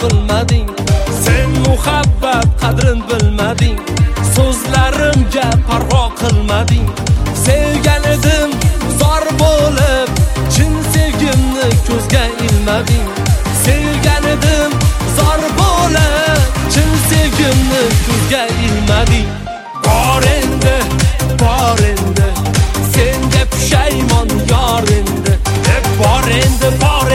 qilmading. Sen muhabbat qadrin bilmading. So'zlarimga parvo qilmading. Sevgan edim zor bo'lib, chin sevgimni ko'zga ilmading. Sevgan edim zor bo'lib, chin sevgimni ko'zga ilmading. Bor endi senga pushaymon yor endi. Bor endi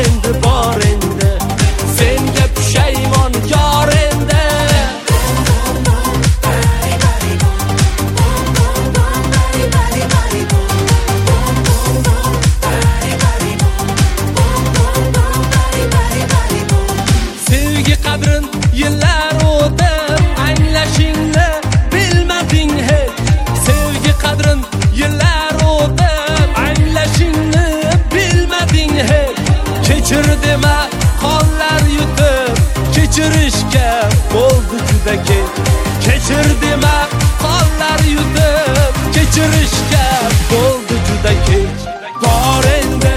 senga pushaymon yor endi. Sevgi qadrin yillar o'tib, anglashingni bilmading hech. Sevgi qadrin yillar o'tib, anglashingni bilmading hech. Kechir dema qonlar yutib, kechirishga bo'ldi juda kech. Kechir dema qonlar yutib, kechirishga bo'ldi juda kech. Bor endi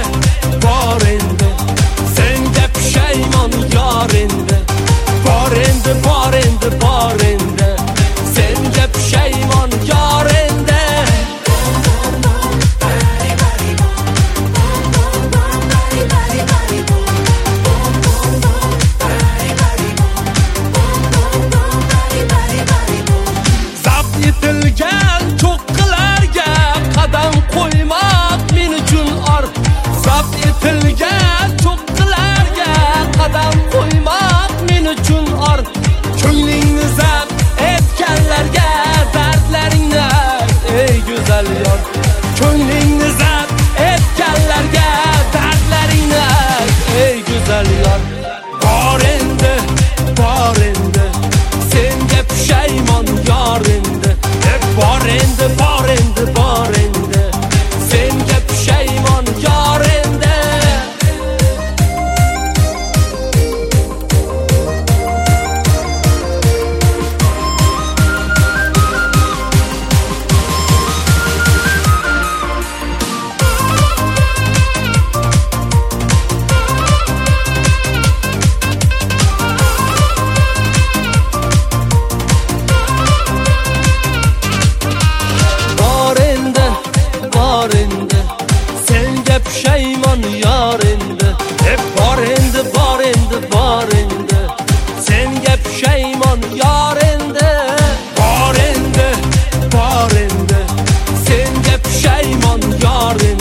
senga pushaymon yor endi. Bor endi senga pushaymon yor endi. Zabt etilgan cho'qqilarga qadam qo'ymoq men uchun or. Zabt etilgan cho'qqilarga qadam qo'ymoq men uchun or. Ko'nglingni zabt etganlarga dardlaringni ey go'zal yor. Ko'nglingni zabt etganlarga dardlaringni ey go'zal yor. Bor endi senga pushaymon yor endi. Bor endi senga pushaymon yor endi. Senga pushaymon yor endi. Bor endi senga pushaymon yor endi. Bor endi senga pushaymon yor endi.